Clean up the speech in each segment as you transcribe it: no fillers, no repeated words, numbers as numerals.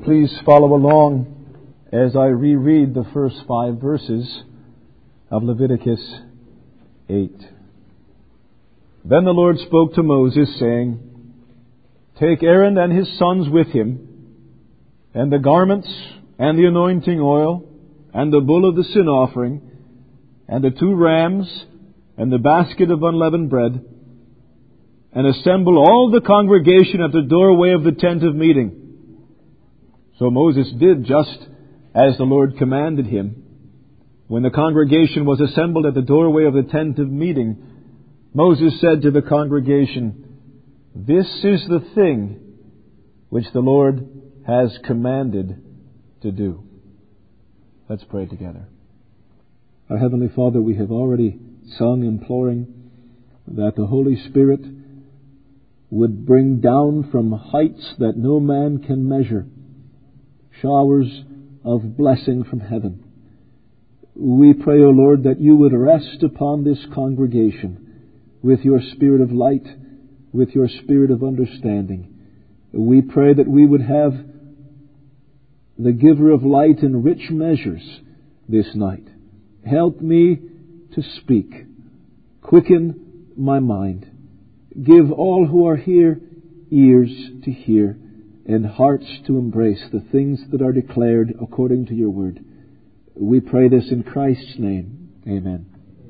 Please follow along as I reread the first 5 verses of Leviticus 8. Then the Lord spoke to Moses, saying, Take Aaron and his sons with him, and the garments, and the anointing oil, and the bull of the sin offering, and the 2 rams, and the basket of unleavened bread, and assemble all the congregation at the doorway of the tent of meeting. So Moses did just as the Lord commanded him. When the congregation was assembled at the doorway of the tent of meeting, Moses said to the congregation, This is the thing which the Lord has commanded to do. Let's pray together. Our Heavenly Father, we have already sung imploring that the Holy Spirit would bring down from heights that no man can measure showers of blessing from heaven. We pray, O Lord, that you would rest upon this congregation with your spirit of light, with your spirit of understanding. We pray that we would have the giver of light in rich measures this night. Help me to speak. Quicken my mind. Give all who are here ears to hear and hearts to embrace the things that are declared according to your word. We pray this in Christ's name. Amen.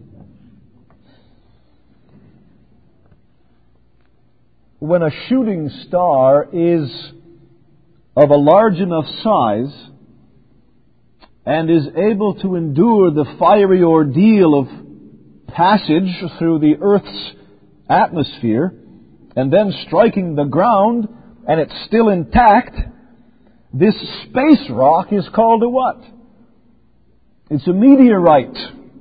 When a shooting star is of a large enough size and is able to endure the fiery ordeal of passage through the Earth's atmosphere and then striking the ground and it's still intact, this space rock is called a what? It's a meteorite.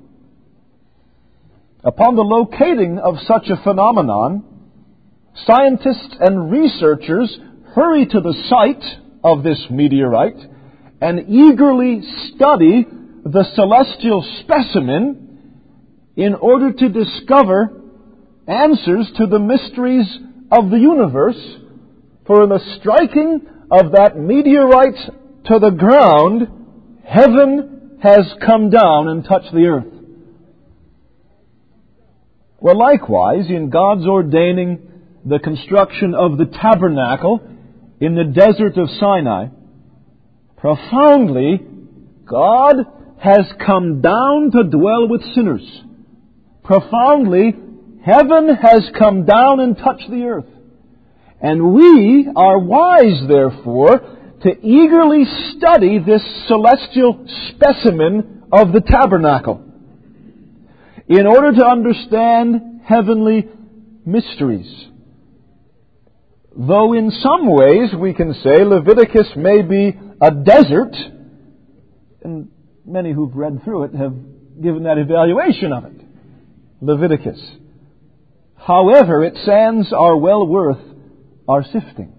Upon the locating of such a phenomenon, scientists and researchers hurry to the site of this meteorite and eagerly study the celestial specimen in order to discover answers to the mysteries of the universe. For in the striking of that meteorite to the ground, heaven has come down and touched the earth. Well, likewise, in God's ordaining the construction of the tabernacle in the desert of Sinai, profoundly, God has come down to dwell with sinners. Profoundly, heaven has come down and touched the earth. And we are wise, therefore, to eagerly study this celestial specimen of the tabernacle in order to understand heavenly mysteries. Though in some ways we can say Leviticus may be a desert, and many who've read through it have given that evaluation of it, Leviticus. However, its sands are well worth our sifting.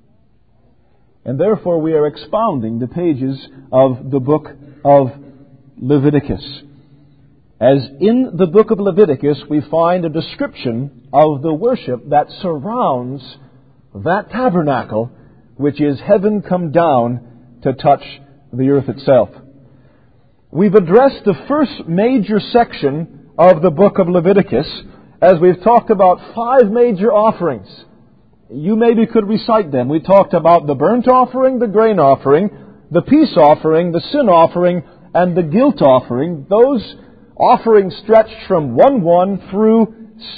And therefore we are expounding the pages of the book of Leviticus. As in the book of Leviticus we find a description of the worship that surrounds that tabernacle, which is heaven come down to touch the earth itself. We've addressed the first major section of the book of Leviticus as we've talked about 5 major offerings. You maybe could recite them. We talked about the burnt offering, the grain offering, the peace offering, the sin offering, and the guilt offering. Those offerings stretched from 1:1 through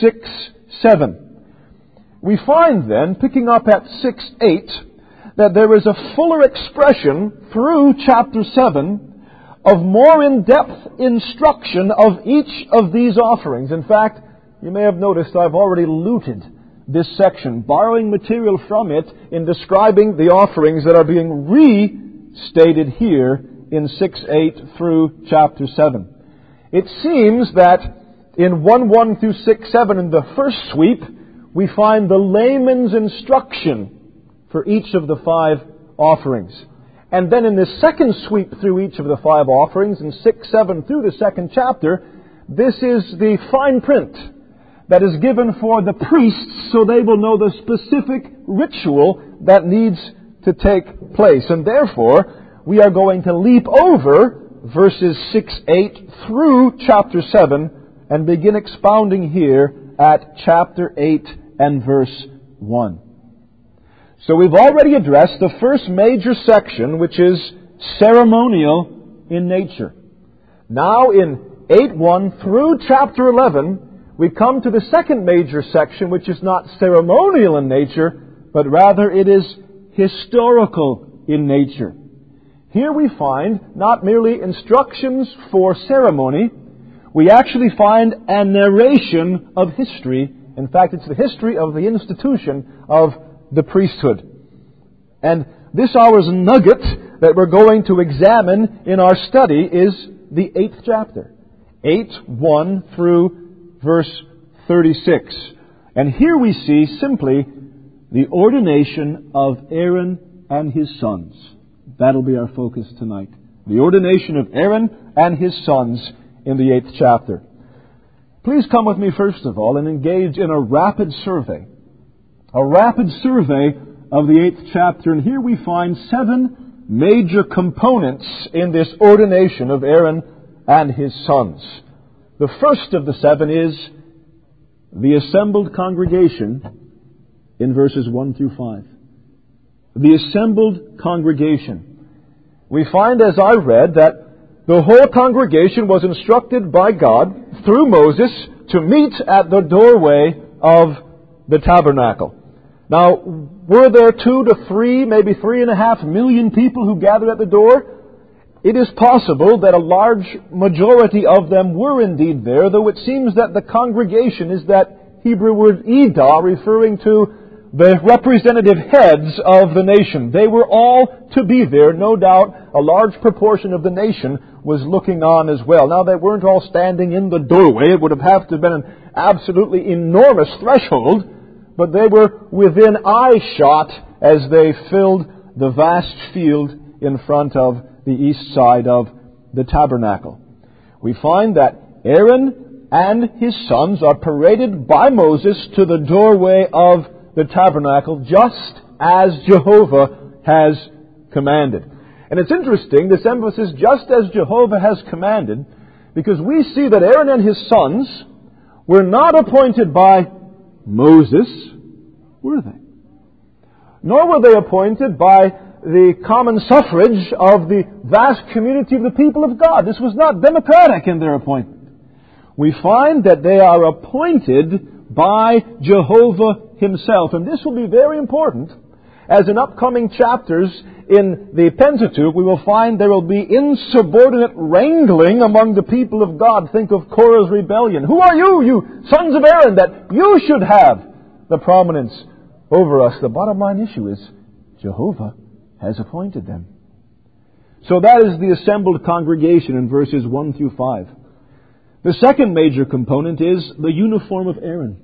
6:7. We find then, picking up at 6:8, that there is a fuller expression through chapter 7 of more in-depth instruction of each of these offerings. In fact, you may have noticed I've already looted this section, borrowing material from it in describing the offerings that are being restated here in 6:8 through chapter 7. It seems that in 1:1 through 6:7, in the first sweep, we find the layman's instruction for each of the 5 offerings. And then in the second sweep through each of the 5 offerings, in 6:7 through the second chapter, this is the fine print that is given for the priests so they will know the specific ritual that needs to take place. And therefore, we are going to leap over verses 6-8 through chapter 7 and begin expounding here at chapter 8 and verse 1. So we've already addressed the first major section, which is ceremonial in nature. Now in 8:1 through chapter 11, we come to the second major section, which is not ceremonial in nature, but rather it is historical in nature. Here we find not merely instructions for ceremony, we actually find a narration of history. In fact, it's the history of the institution of the priesthood. And this hour's nugget that we're going to examine in our study is the 8th chapter. 8:1 through verse 36. And here we see simply the ordination of Aaron and his sons. That'll be our focus tonight. The ordination of Aaron and his sons in the 8th chapter. Please come with me first of all and engage in a rapid survey. A rapid survey of the 8th chapter. And here we find 7 major components in this ordination of Aaron and his sons. The first of the 7 is the assembled congregation in verses 1 through 5. The assembled congregation. We find, as I read, that the whole congregation was instructed by God through Moses to meet at the doorway of the tabernacle. Now, were there 2 to 3, maybe 3.5 million people who gathered at the door? It is possible that a large majority of them were indeed there, though it seems that the congregation is that Hebrew word Edah, referring to the representative heads of the nation. They were all to be there. No doubt a large proportion of the nation was looking on as well. Now, they weren't all standing in the doorway. It would have to have been an absolutely enormous threshold, but they were within eye shot as they filled the vast field in front of the east side of the tabernacle. We find that Aaron and his sons are paraded by Moses to the doorway of the tabernacle, just as Jehovah has commanded. And it's interesting, this emphasis, just as Jehovah has commanded, because we see that Aaron and his sons were not appointed by Moses, were they? Nor were they appointed by the common suffrage of the vast community of the people of God. This was not democratic in their appointment. We find that they are appointed by Jehovah Himself. And this will be very important, as in upcoming chapters in the Pentateuch, we will find there will be insubordinate wrangling among the people of God. Think of Korah's rebellion. Who are you, you sons of Aaron, that you should have the prominence over us? The bottom line issue is Jehovah has appointed them. So that is the assembled congregation in verses 1 through 5. The second major component is the uniform of Aaron.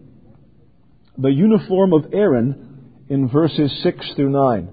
The uniform of Aaron in verses 6 through 9.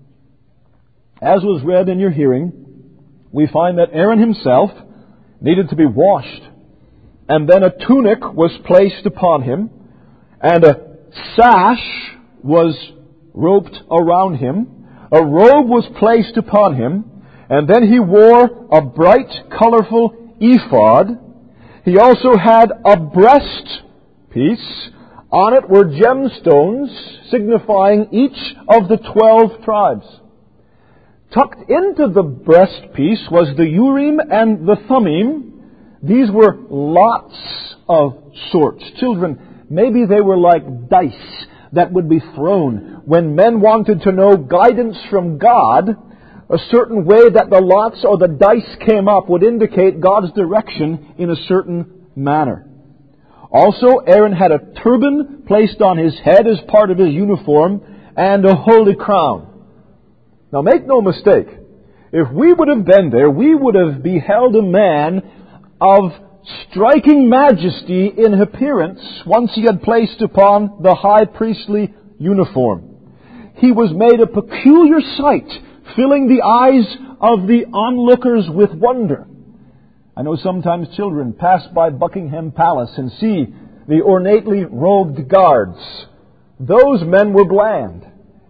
As was read in your hearing, we find that Aaron himself needed to be washed, and then a tunic was placed upon him, and a sash was roped around him, a robe was placed upon him, and then he wore a bright, colorful ephod. He also had a breastpiece. On it were gemstones signifying each of the 12 tribes. Tucked into the breastpiece was the Urim and the Thummim. These were lots of sorts. Children, maybe they were like dice that would be thrown when men wanted to know guidance from God. A certain way that the lots or the dice came up would indicate God's direction in a certain manner. Also, Aaron had a turban placed on his head as part of his uniform and a holy crown. Now, make no mistake, if we would have been there, we would have beheld a man of striking majesty in appearance once he had placed upon the high priestly uniform. He was made a peculiar sight, filling the eyes of the onlookers with wonder. I know sometimes children pass by Buckingham Palace and see the ornately robed guards. Those men were bland.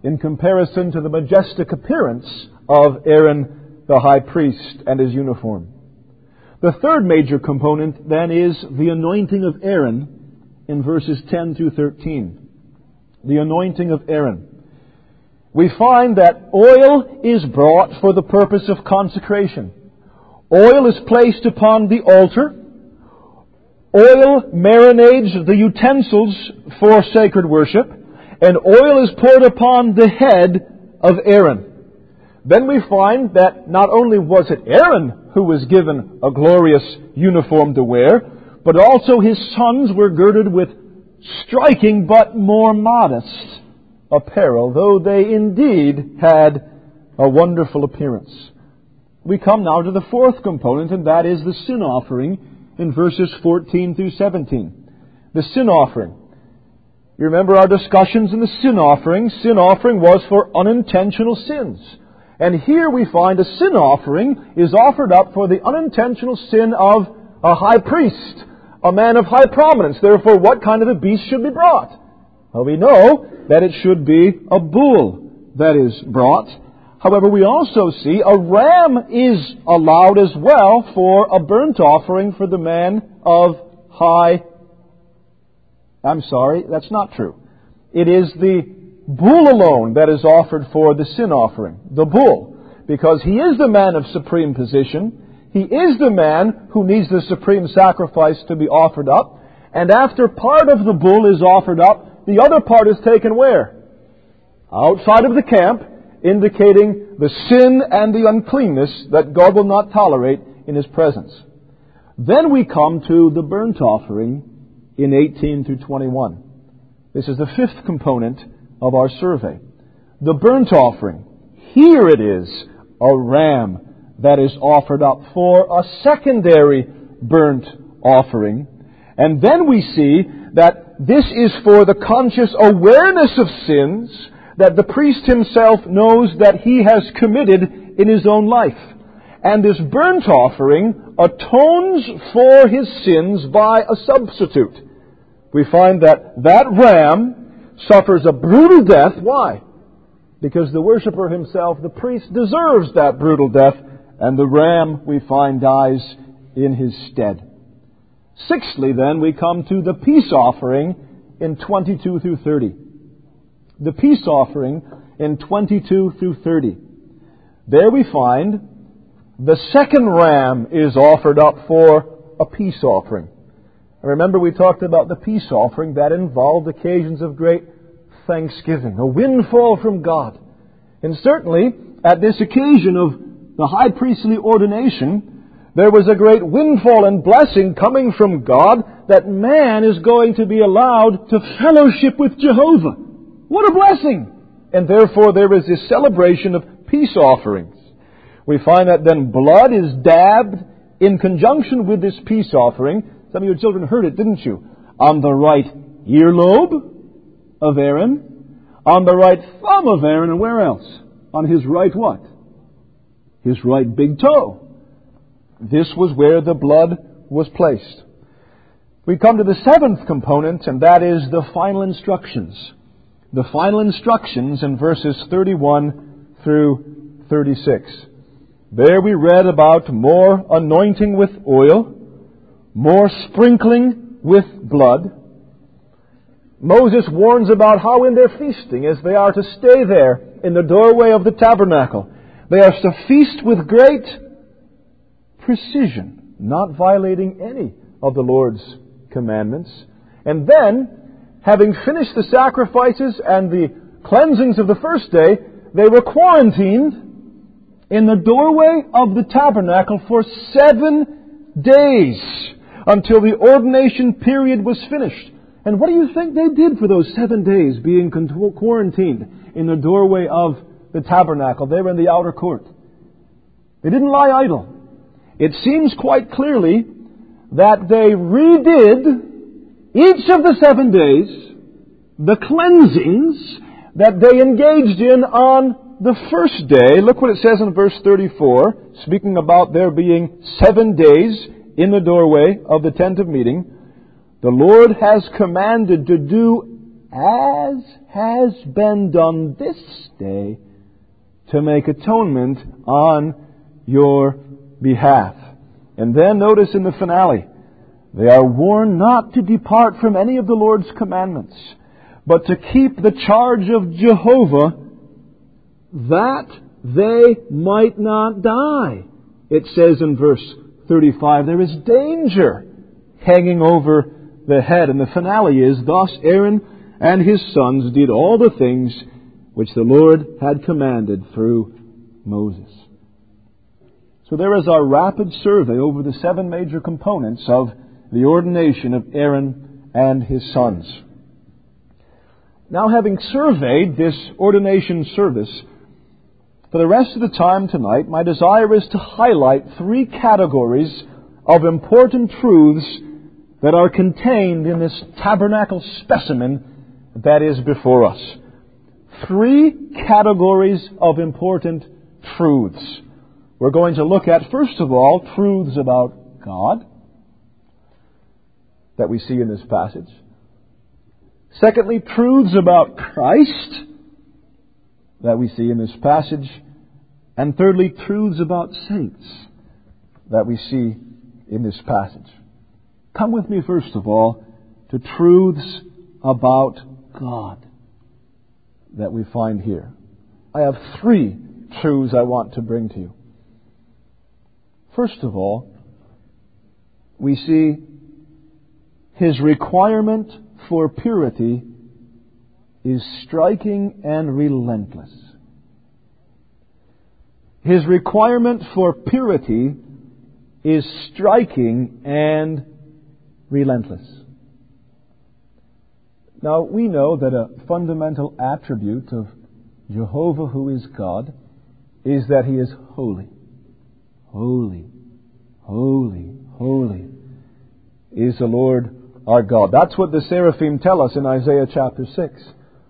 in comparison to the majestic appearance of Aaron the high priest and his uniform. The third major component then is the anointing of Aaron in verses 10 through 13. The anointing of Aaron. We find that oil is brought for the purpose of consecration. Oil is placed upon the altar. Oil marinades the utensils for sacred worship. And oil is poured upon the head of Aaron. Then we find that not only was it Aaron who was given a glorious uniform to wear, but also his sons were girded with striking but more modest apparel, though they indeed had a wonderful appearance. We come now to the fourth component, and that is the sin offering in verses 14 through 17. The sin offering. You remember our discussions in the sin offering. Sin offering was for unintentional sins. And here we find a sin offering is offered up for the unintentional sin of a high priest, a man of high prominence. Therefore, what kind of a beast should be brought? Well, we know that it should be a bull that is brought. However, we also see a ram is allowed as well for a burnt offering for the man of high... that's not true. It is the bull alone that is offered for the sin offering. The bull. Because he is the man of supreme position. He is the man who needs the supreme sacrifice to be offered up. And after part of the bull is offered up, the other part is taken where? Outside of the camp, indicating the sin and the uncleanness that God will not tolerate in His presence. Then we come to the burnt offering in 18 through 21. This is the fifth component of our survey. The burnt offering. Here it is, a ram that is offered up for a secondary burnt offering. And then we see that this is for the conscious awareness of sins that the priest himself knows that he has committed in his own life. And this burnt offering atones for his sins by a substitute. We find that ram suffers a brutal death. Why? Because the worshiper himself, the priest, deserves that brutal death, and the ram, we find, dies in his stead. Sixthly, then, we come to the peace offering in 22 through 30. The peace offering in 22 through 30. There we find the second ram is offered up for a peace offering. Remember, we talked about the peace offering that involved occasions of great thanksgiving, a windfall from God. And certainly, at this occasion of the high priestly ordination, there was a great windfall and blessing coming from God that man is going to be allowed to fellowship with Jehovah. What a blessing! And therefore there is this celebration of peace offerings. We find that then blood is dabbed in conjunction with this peace offering. Some of your children heard it, didn't you? On the right earlobe of Aaron, on the right thumb of Aaron, and where else? On his right what? His right big toe. This was where the blood was placed. We come to the seventh component, and that is the final instructions. The final instructions in verses 31 through 36. There we read about more anointing with oil, more sprinkling with blood. Moses warns about how in their feasting, as they are to stay there in the doorway of the tabernacle, they are to feast with great precision, not violating any of the Lord's commandments. And then, having finished the sacrifices and the cleansings of the first day, they were quarantined in the doorway of the tabernacle for 7 days until the ordination period was finished. And what do you think they did for those 7 days being quarantined in the doorway of the tabernacle? They were in the outer court. They didn't lie idle. It seems quite clearly that they redid each of the 7 days the cleansings that they engaged in on the first day. Look what it says in verse 34, speaking about there being 7 days in the doorway of the tent of meeting. The Lord has commanded to do as has been done this day to make atonement on your behalf. And then notice in the finale, they are warned not to depart from any of the Lord's commandments, but to keep the charge of Jehovah, that they might not die. It says in verse 35, there is danger hanging over the head. And the finale is, thus Aaron and his sons did all the things which the Lord had commanded through Moses. So there is our rapid survey over the 7 major components of the ordination of Aaron and his sons. Now, having surveyed this ordination service, for the rest of the time tonight, my desire is to highlight 3 categories of important truths that are contained in this tabernacle specimen that is before us. 3 categories of important truths. We're going to look at, first of all, truths about God that we see in this passage. Secondly, truths about Christ that we see in this passage. And thirdly, truths about saints that we see in this passage. Come with me, first of all, to truths about God that we find here. I have 3 truths I want to bring to you. First of all, we see His requirement for purity is striking and relentless. His requirement for purity is striking and relentless. Now, we know that a fundamental attribute of Jehovah, who is God, is that He is holy. Holy, holy, holy is the Lord our God. That's what the seraphim tell us in Isaiah chapter 6.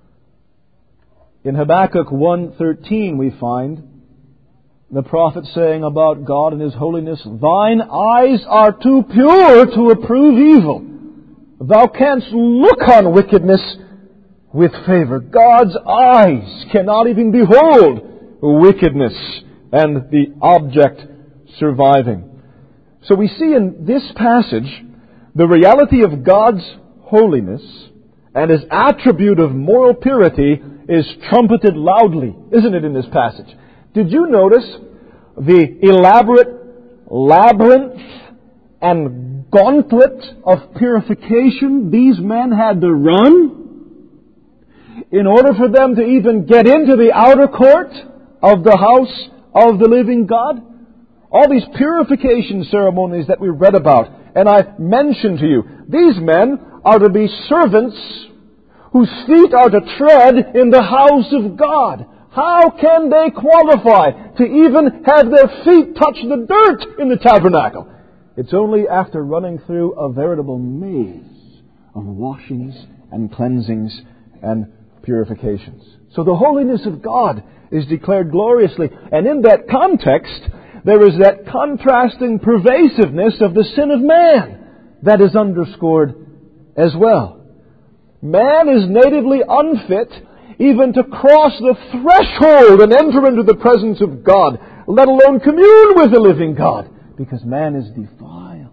In Habakkuk 1:13 we find the prophet saying about God and His holiness, "Thine eyes are too pure to approve evil. Thou canst look on wickedness with favor." God's eyes cannot even behold wickedness and the object surviving. So we see in this passage the reality of God's holiness and His attribute of moral purity is trumpeted loudly, isn't it, in this passage? Did you notice the elaborate labyrinth and gauntlet of purification these men had to run in order for them to even get into the outer court of the house of the living God? All these purification ceremonies that we read about, and I mentioned to you, these men are to be servants whose feet are to tread in the house of God. How can they qualify to even have their feet touch the dirt in the tabernacle? It's only after running through a veritable maze of washings and cleansings and purifications. So the holiness of God is declared gloriously. And in that context, there is that contrasting pervasiveness of the sin of man that is underscored as well. Man is natively unfit even to cross the threshold and enter into the presence of God, let alone commune with the living God, because man is defiled.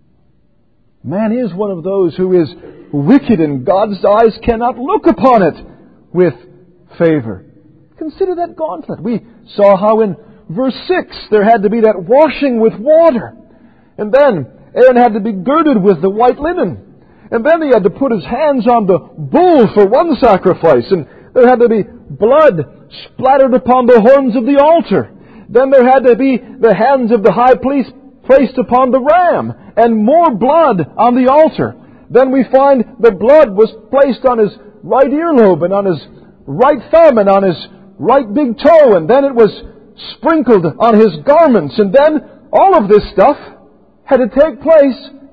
Man is one of those who is wicked, and God's eyes cannot look upon it with favor. Consider that gauntlet. We saw how in verse 6 there had to be that washing with water. And then Aaron had to be girded with the white linen. And then he had to put his hands on the bull for one sacrifice. And there had to be blood splattered upon the horns of the altar. Then there had to be the hands of the high priest placed upon the ram, and more blood on the altar. Then we find the blood was placed on his right earlobe and on his right thumb and on his right big toe, and then it was sprinkled on his garments. And then all of this stuff had to take place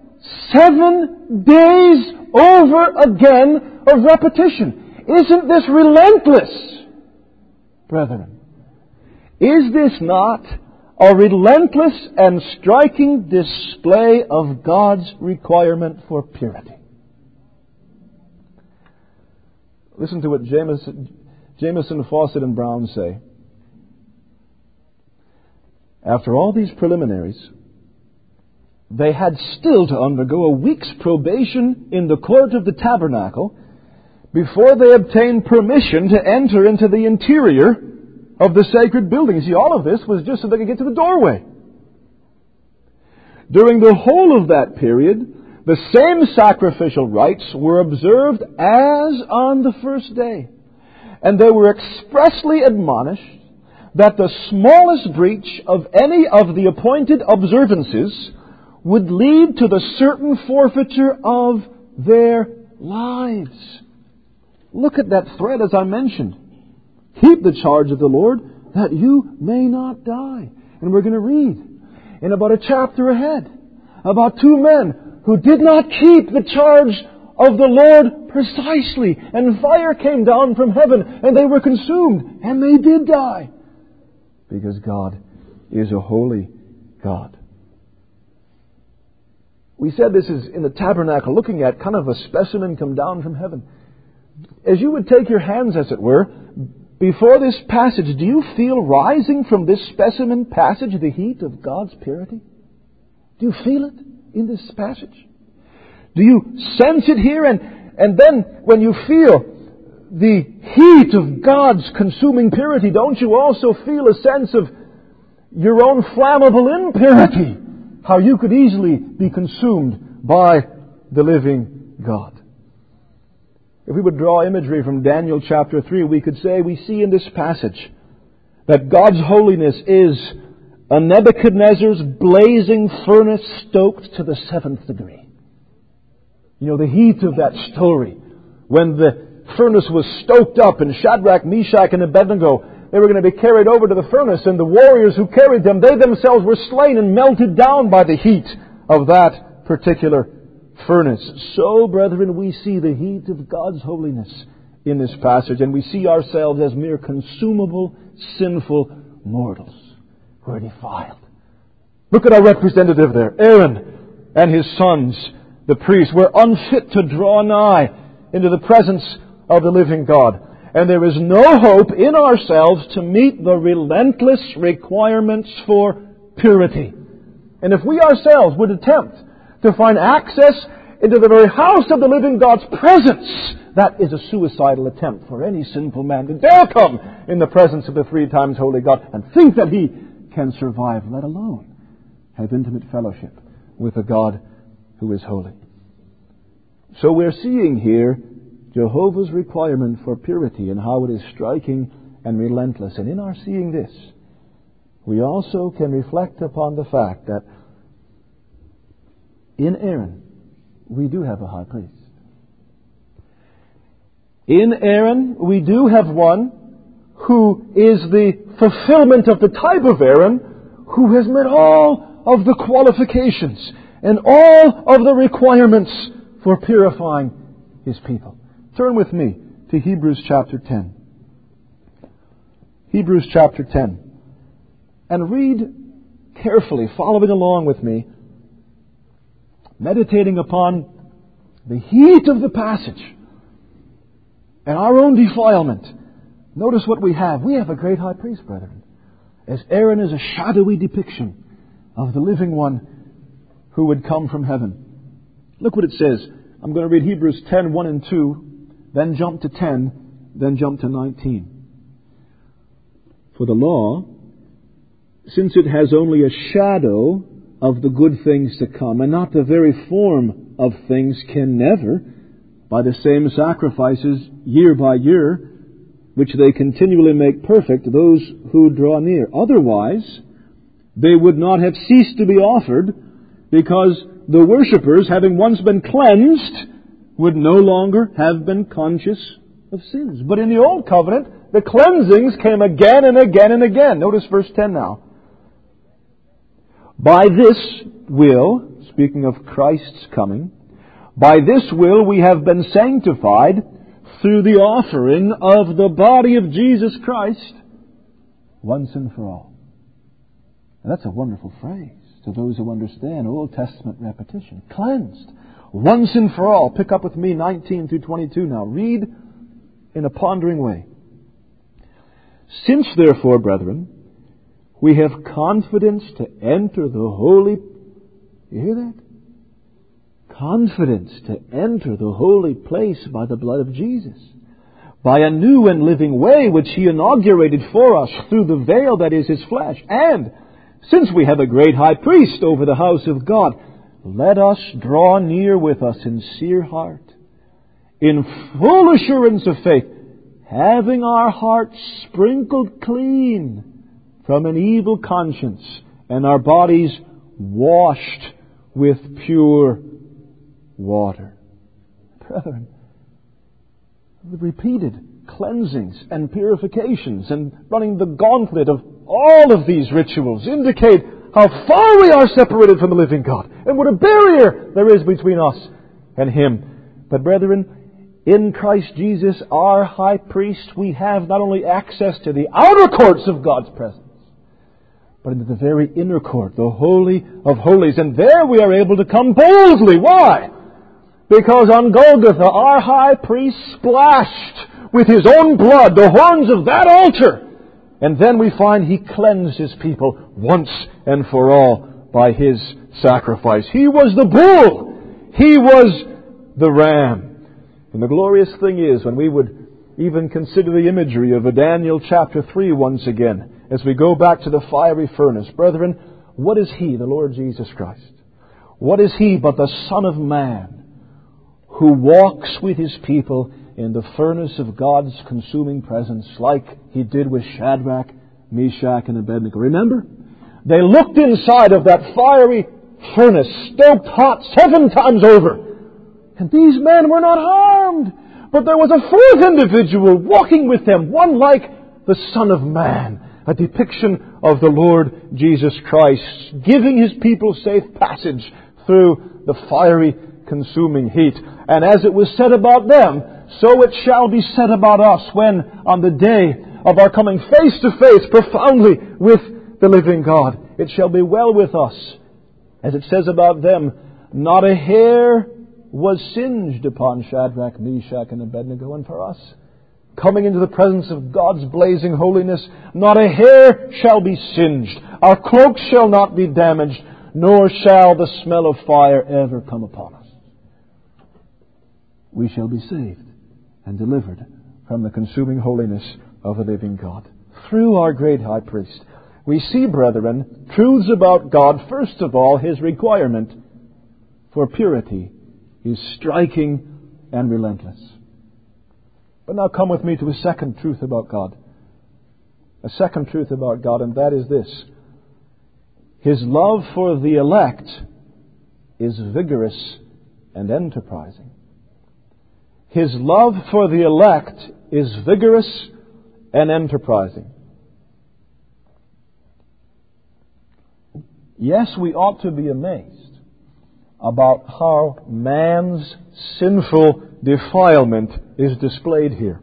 7 days over again of repetition. Isn't this relentless, brethren? Is this not a relentless and striking display of God's requirement for purity? Listen to what Jameson, Fawcett, and Brown say. After all these preliminaries, they had still to undergo a week's probation in the court of the tabernacle before they obtained permission to enter into the interior of the sacred building. See, all of this was just so they could get to the doorway. During the whole of that period, the same sacrificial rites were observed as on the first day. And they were expressly admonished that the smallest breach of any of the appointed observances would lead to the certain forfeiture of their lives. Look at that thread as I mentioned. Keep the charge of the Lord that you may not die. And we're going to read in about a chapter ahead about two men who did not keep the charge of the Lord precisely. And fire came down from heaven and they were consumed. And they did die. Because God is a holy God. We said this is in the tabernacle, looking at kind of a specimen come down from heaven. As you would take your hands, as it were, before this passage, do you feel rising from this specimen passage the heat of God's purity? Do you feel it in this passage? Do you sense it here? And then when you feel the heat of God's consuming purity, don't you also feel a sense of your own flammable impurity? How you could easily be consumed by the living God. If we would draw imagery from Daniel chapter 3, we could say we see in this passage that God's holiness is a Nebuchadnezzar's blazing furnace stoked to the 7th degree. You know, the heat of that story, when the furnace was stoked up and Shadrach, Meshach, and Abednego, they were going to be carried over to the furnace, and the warriors who carried them, they themselves were slain and melted down by the heat of that particular furnace. So, brethren, we see the heat of God's holiness in this passage, and we see ourselves as mere consumable, sinful mortals who are defiled. Look at our representative there, Aaron and his sons, the priests, were unfit to draw nigh into the presence of the living God. And there is no hope in ourselves to meet the relentless requirements for purity. And if we ourselves would attempt to find access into the very house of the living God's presence, that is a suicidal attempt for any sinful man to dare come in the presence of the 3 times holy God and think that he can survive, let alone have intimate fellowship with a God who is holy. So we're seeing here Jehovah's requirement for purity and how it is striking and relentless. And in our seeing this, we also can reflect upon the fact that in Aaron, we do have a high priest. In Aaron, we do have one who is the fulfillment of the type of Aaron, who has met all of the qualifications and all of the requirements for purifying his people. Turn with me to Hebrews chapter 10. Hebrews chapter 10. And read carefully, following along with me, meditating upon the heat of the passage and our own defilement. Notice what we have. We have a great high priest, brethren. As Aaron is a shadowy depiction of the living one who would come from heaven. Look what it says. I'm going to read Hebrews 10, 1 and 2. Then jump to 10, then jump to 19. For the law, since it has only a shadow of the good things to come, and not the very form of things, can never, by the same sacrifices year by year, which they continually make perfect, those who draw near. Otherwise, they would not have ceased to be offered, because the worshippers, having once been cleansed, would no longer have been conscious of sins. But in the Old Covenant, the cleansings came again and again and again. Notice verse 10 now. By this will, speaking of Christ's coming, by this will we have been sanctified through the offering of the body of Jesus Christ once and for all. And that's a wonderful phrase to those who understand Old Testament repetition. Cleansed. Once and for all. Pick up with me 19 through 22 now. Read in a pondering way. Since, therefore, brethren, we have confidence to enter the holy... You hear that? Confidence to enter the holy place by the blood of Jesus, by a new and living way which He inaugurated for us through the veil that is His flesh. And since we have a great high priest over the house of God, let us draw near with a sincere heart, in full assurance of faith, having our hearts sprinkled clean from an evil conscience, and our bodies washed with pure water. Brethren, the repeated cleansings and purifications and running the gauntlet of all of these rituals indicate how far we are separated from the living God and what a barrier there is between us and Him. But brethren, in Christ Jesus, our high priest, we have not only access to the outer courts of God's presence, but into the very inner court, the Holy of Holies. And there we are able to come boldly. Why? Because on Golgotha, our high priest splashed with His own blood the horns of that altar. And then we find He cleansed His people once and for all by His sacrifice. He was the bull. He was the ram. And the glorious thing is, when we would even consider the imagery of Daniel chapter 3 once again, as we go back to the fiery furnace, brethren, what is He, the Lord Jesus Christ? What is He but the Son of Man, who walks with His people in the furnace of God's consuming presence, like He did with Shadrach, Meshach, and Abednego. Remember? They looked inside of that fiery furnace, stoked hot 7 times over. And these men were not harmed. But there was a fourth individual walking with them, one like the Son of Man, a depiction of the Lord Jesus Christ, giving His people safe passage through the fiery consuming heat. And as it was said about them, so it shall be said about us when, on the day of our coming face to face profoundly with the living God, it shall be well with us. As it says about them, not a hair was singed upon Shadrach, Meshach, and Abednego. And for us, coming into the presence of God's blazing holiness, not a hair shall be singed. Our cloaks shall not be damaged, nor shall the smell of fire ever come upon us. We shall be saved and delivered from the consuming holiness of the living God through our great high priest. We see, brethren, truths about God. First of all, His requirement for purity is striking and relentless. But now come with me to a second truth about God. A second truth about God, and that is this. His love for the elect is vigorous and enterprising. His love for the elect is vigorous and enterprising. Yes, we ought to be amazed about how man's sinful defilement is displayed here.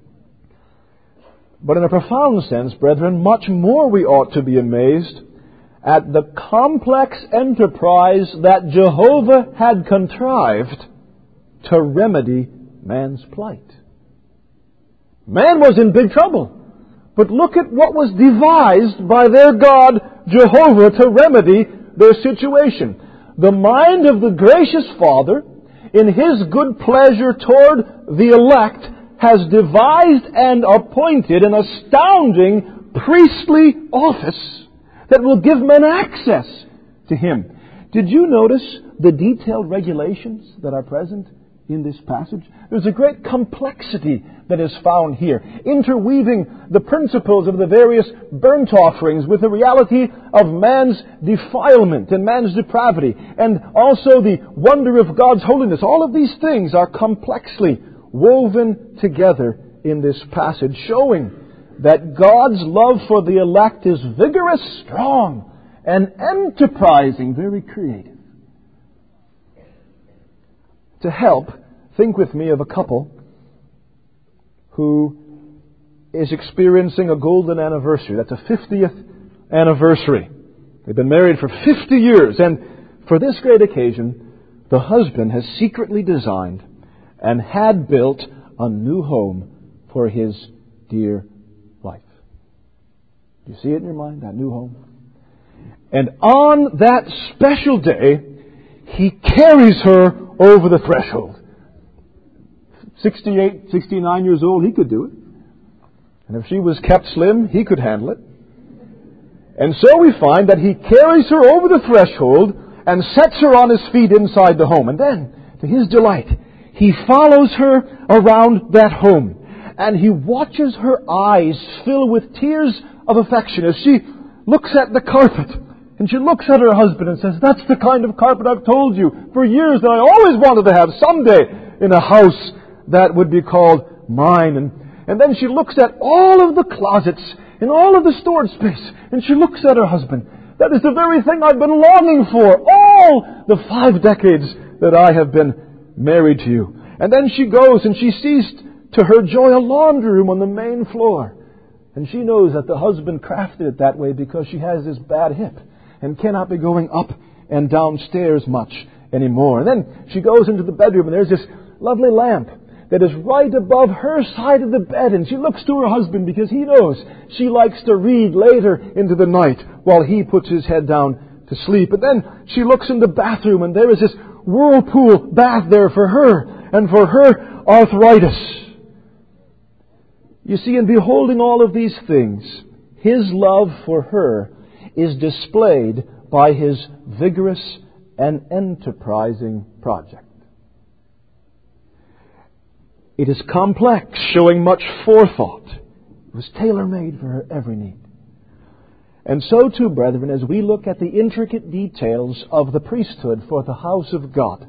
But in a profound sense, brethren, much more we ought to be amazed at the complex enterprise that Jehovah had contrived to remedy man's plight. Man was in big trouble. But look at what was devised by their God, Jehovah, to remedy their situation. The mind of the gracious Father, in His good pleasure toward the elect, has devised and appointed an astounding priestly office that will give men access to Him. Did you notice the detailed regulations that are present in this passage? There's a great complexity that is found here, interweaving the principles of the various burnt offerings with the reality of man's defilement and man's depravity, and also the wonder of God's holiness. All of these things are complexly woven together in this passage, showing that God's love for the elect is vigorous, strong, and enterprising, very creative. To help, think with me of a couple who is experiencing a golden anniversary. That's a 50th anniversary. They've been married for 50 years, and for this great occasion, the husband has secretly designed and had built a new home for his dear wife. Do you see it in your mind, that new home? And on that special day, he carries her over the threshold. 68, 69 years old, he could do it. And if she was kept slim, he could handle it. And so we find that he carries her over the threshold and sets her on his feet inside the home. And then, to his delight, he follows her around that home. And he watches her eyes fill with tears of affection as she looks at the carpet. And she looks at her husband and says, "That's the kind of carpet I've told you for years that I always wanted to have someday in a house that would be called mine." And then she looks at all of the closets and all of the storage space. And she looks at her husband. "That is the very thing I've been longing for all the 5 decades that I have been married to you." And then she goes and she sees, to her joy, a laundry room on the main floor. And she knows that the husband crafted it that way because she has this bad hip and cannot be going up and downstairs much anymore. And then she goes into the bedroom and there's this lovely lamp that is right above her side of the bed. And she looks to her husband because he knows she likes to read later into the night while he puts his head down to sleep. And then she looks in the bathroom and there is this whirlpool bath there for her and for her arthritis. You see, in beholding all of these things, his love for her is displayed by his vigorous and enterprising project. It is complex, showing much forethought. It was tailor-made for her every need. And so too, brethren, as we look at the intricate details of the priesthood for the house of God,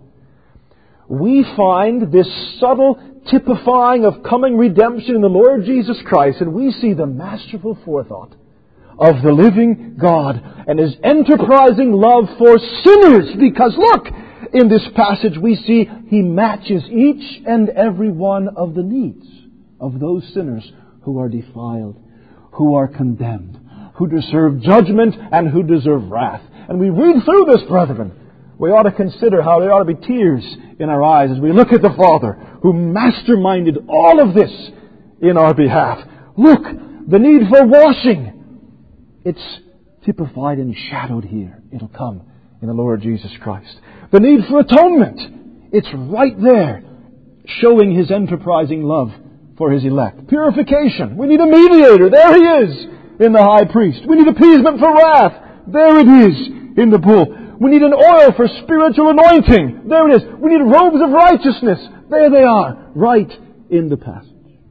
we find this subtle typifying of coming redemption in the Lord Jesus Christ, and we see the masterful forethought of the living God and his enterprising love for sinners. Because look, in this passage we see he matches each and every one of the needs of those sinners who are defiled, who are condemned, who deserve judgment and who deserve wrath. And we read through this, brethren, we ought to consider how there ought to be tears in our eyes as we look at the Father who masterminded all of this in our behalf. Look, the need for washing. It's typified and shadowed here. It'll come in the Lord Jesus Christ. The need for atonement. It's right there, showing his enterprising love for his elect. Purification. We need a mediator. There he is in the high priest. We need appeasement for wrath. There it is in the bull. We need an oil for spiritual anointing. There it is. We need robes of righteousness. There they are, right in the passage.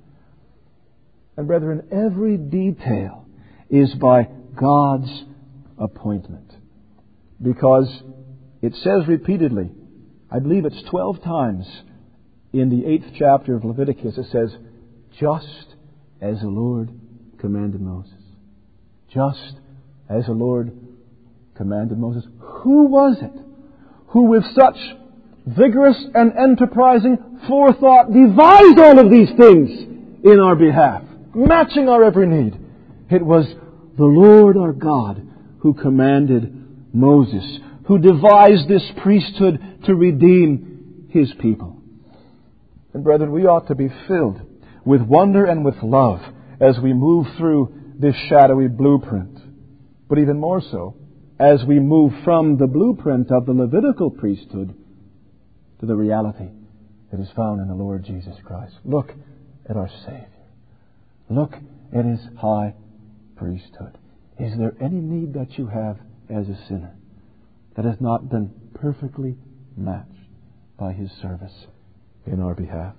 And brethren, every detail is by God's appointment. Because it says repeatedly, I believe it's 12 times in the 8th chapter of Leviticus, it says, just as the Lord commanded Moses. Just as the Lord commanded Moses. Who was it who with such vigorous and enterprising forethought devised all of these things in our behalf, matching our every need? It was the Lord our God who commanded Moses, who devised this priesthood to redeem his people. And brethren, we ought to be filled with wonder and with love as we move through this shadowy blueprint. But even more so, as we move from the blueprint of the Levitical priesthood to the reality that is found in the Lord Jesus Christ. Look at our Savior. Look at his high priesthood. Is there any need that you have as a sinner that has not been perfectly matched by his service in our behalf?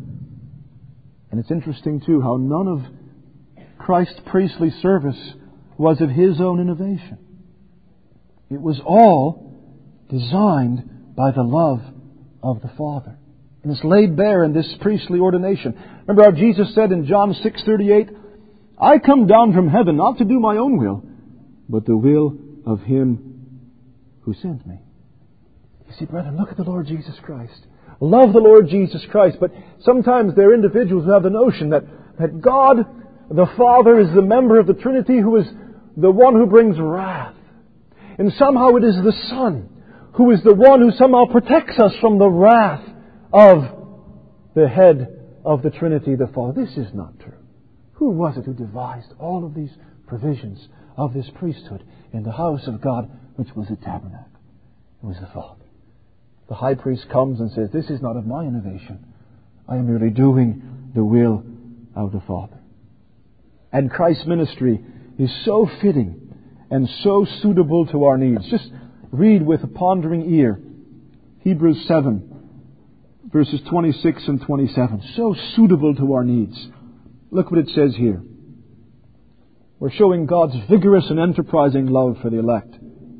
And it's interesting too how none of Christ's priestly service was of his own innovation. It was all designed by the love of the Father. And it's laid bare in this priestly ordination. Remember how Jesus said in John 6:38, I come down from heaven not to do my own will, but the will of him who sent me. You see, brethren, look at the Lord Jesus Christ. Love the Lord Jesus Christ. But sometimes there are individuals who have the notion that God, the Father, is the member of the Trinity who is the one who brings wrath. And somehow it is the Son who is the one who somehow protects us from the wrath of the head of the Trinity the Father. This is not true. Who was it who devised all of these provisions of this priesthood in the house of God, which was a tabernacle? It was the Father. The high priest comes and says, this is not of my innovation. I am merely doing the will of the Father. And Christ's ministry is so fitting and so suitable to our needs. Just read with a pondering ear Hebrews 7, verses 26 and 27. So suitable to our needs. Look what it says here. We're showing God's vigorous and enterprising love for the elect.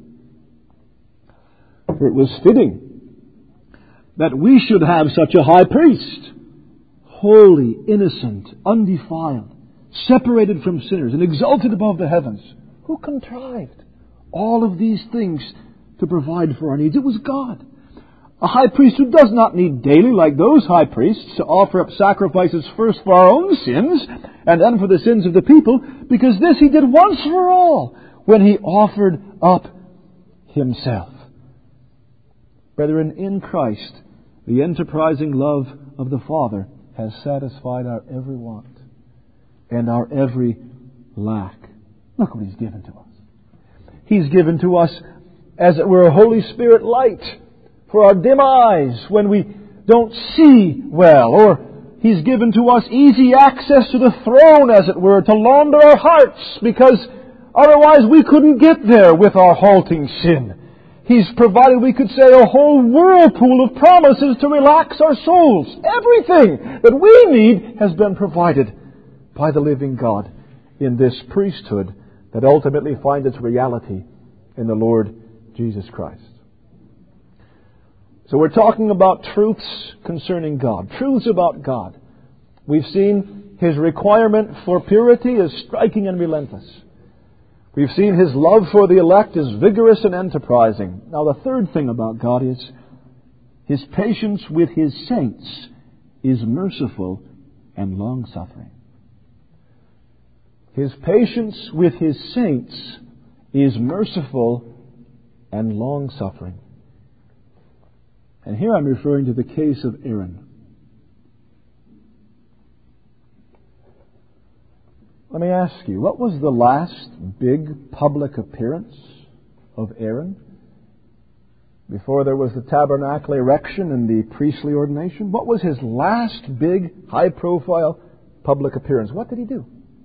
For it was fitting that we should have such a high priest, holy, innocent, undefiled, separated from sinners, and exalted above the heavens. Who contrived all of these things to provide for our needs? It was God. A high priest who does not need daily, like those high priests, to offer up sacrifices first for our own sins and then for the sins of the people, because this He did once for all when He offered up Himself. Brethren, in Christ, the enterprising love of the Father has satisfied our every want and our every lack. Look what He's given to us. He's given to us, as it were, a Holy Spirit light for our dim eyes when we don't see well, or He's given to us easy access to the throne, as it were, to launder our hearts, because otherwise we couldn't get there with our halting sin. He's provided, we could say, a whole whirlpool of promises to relax our souls. Everything that we need has been provided by the living God in this priesthood that ultimately finds its reality in the Lord Jesus Christ. So we're talking about truths concerning God, truths about God. We've seen His requirement for purity is striking and relentless. We've seen His love for the elect is vigorous and enterprising. Now the third thing about God is His patience with His saints is merciful and long-suffering. His patience with His saints is merciful and long-suffering. And here I'm referring to the case of Aaron. Let me ask you, what was the last big public appearance of Aaron before there was the tabernacle erection and the priestly ordination? What was his last big, high-profile public appearance? What did he do?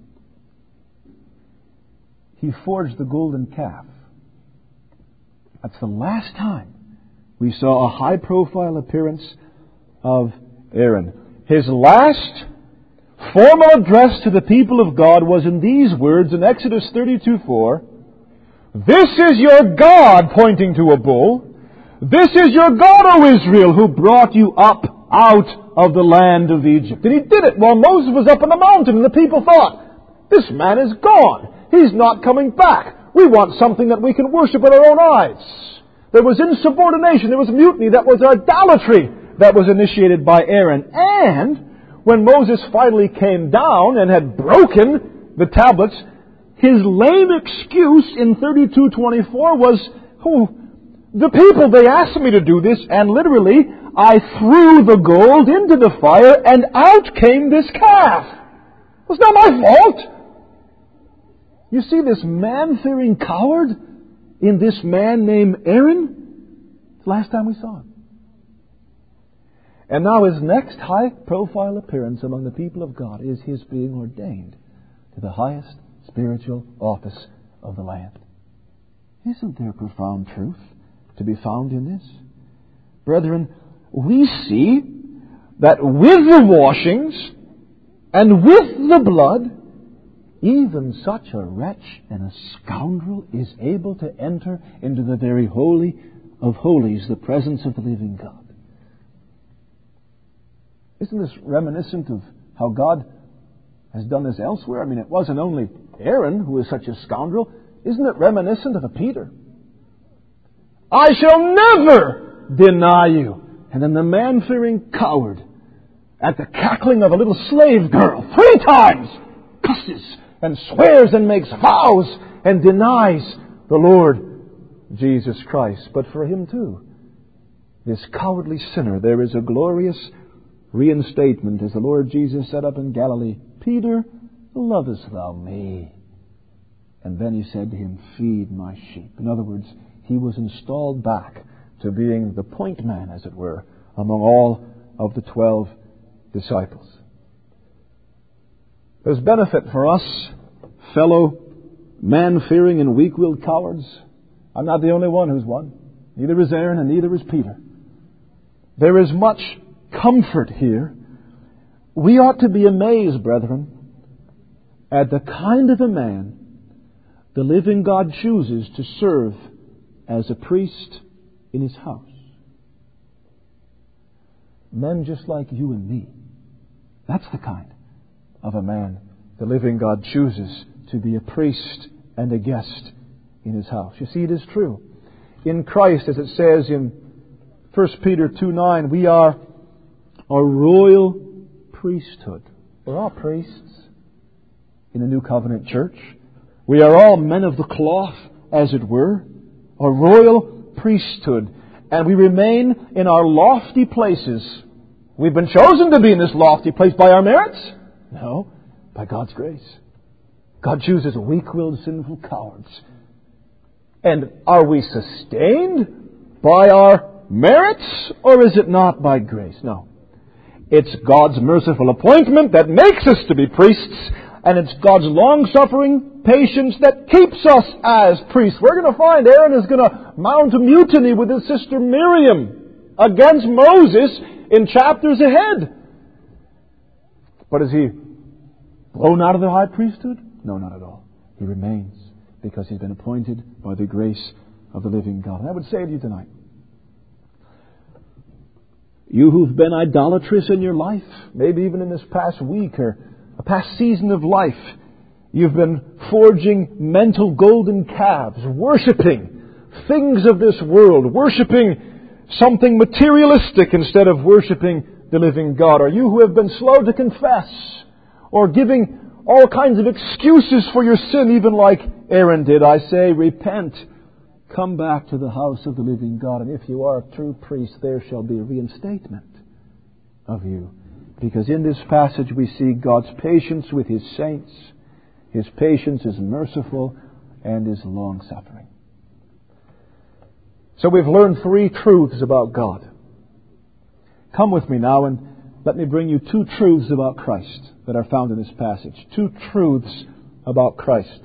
He forged the golden calf. That's the last time we saw a high-profile appearance of Aaron. His last formal address to the people of God was in these words in Exodus 32:4. This is your God, pointing to a bull. This is your God, O Israel, who brought you up out of the land of Egypt. And He did it while Moses was up on the mountain, and the people thought, this man is gone. He's not coming back. We want something that we can worship with our own eyes. There was insubordination. There was mutiny. That was idolatry that was initiated by Aaron. And when Moses finally came down and had broken the tablets, his lame excuse in 32:24 was, the people, they asked me to do this, and literally, I threw the gold into the fire, and out came this calf. It was not my fault. You see this man-fearing coward in this man named Aaron? It's the last time we saw him. And now his next high-profile appearance among the people of God is his being ordained to the highest spiritual office of the land. Isn't there profound truth to be found in this? Brethren, we see that with the washings and with the blood, even such a wretch and a scoundrel is able to enter into the very holy of holies, the presence of the living God. Isn't this reminiscent of how God has done this elsewhere? I mean, it wasn't only Aaron who was such a scoundrel. Isn't it reminiscent of a Peter? I shall never deny you. And then the man-fearing coward, at the cackling of a little slave girl, 3 times cusses and swears and makes vows and denies the Lord Jesus Christ. But for him too, this cowardly sinner, there is a glorious reinstatement, as the Lord Jesus said up in Galilee, "Peter, lovest thou me?" And then he said to him, "Feed my sheep." In other words, he was installed back to being the point man, as it were, among all of the 12 disciples. There's benefit for us, fellow man-fearing and weak-willed cowards. I'm not the only one who's one. Neither is Aaron and neither is Peter. There is much comfort here. We ought to be amazed, brethren, at the kind of a man the living God chooses to serve as a priest in His house. Men just like you and me. That's the kind of a man the living God chooses to be a priest and a guest in His house. You see, it is true. In Christ, as it says in 1 Peter 2:9, we are a royal priesthood. We're all priests in a new covenant church. We are all men of the cloth, as it were, a royal priesthood. And we remain in our lofty places. We've been chosen to be in this lofty place by our merits? No, by God's grace. God chooses weak-willed, sinful cowards. And are we sustained by our merits, or is it not by grace? No. It's God's merciful appointment that makes us to be priests, and it's God's long-suffering patience that keeps us as priests. We're going to find Aaron is going to mount a mutiny with his sister Miriam against Moses in chapters ahead. But is he blown out of the high priesthood? No, not at all. He remains because he's been appointed by the grace of the living God. And I would say to you tonight, you who've been idolatrous in your life, maybe even in this past week or a past season of life, you've been forging mental golden calves, worshipping things of this world, worshipping something materialistic instead of worshipping the living God. Or you who have been slow to confess, or giving all kinds of excuses for your sin, even like Aaron did, I say, repent. Come back to the house of the living God. And if you are a true priest, there shall be a reinstatement of you. Because in this passage we see God's patience with His saints. His patience is merciful and is long-suffering. So we've learned 3 truths about God. Come with me now and let me bring you 2 truths about Christ that are found in this passage. 2 truths about Christ.